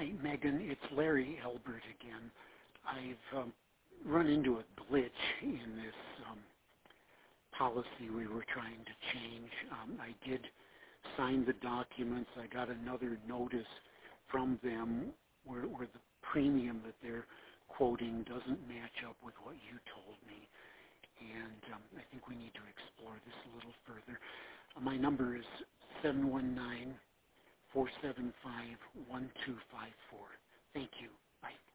Hi, Megan. It's Larry Elbert again. I've run into a glitch in this policy we were trying to change. I did sign the documents. I got another notice from them where the premium that they're quoting doesn't match up with what you told me. And I think we need to explore this a little further. My number is 719-475-1254. Thank you. Bye.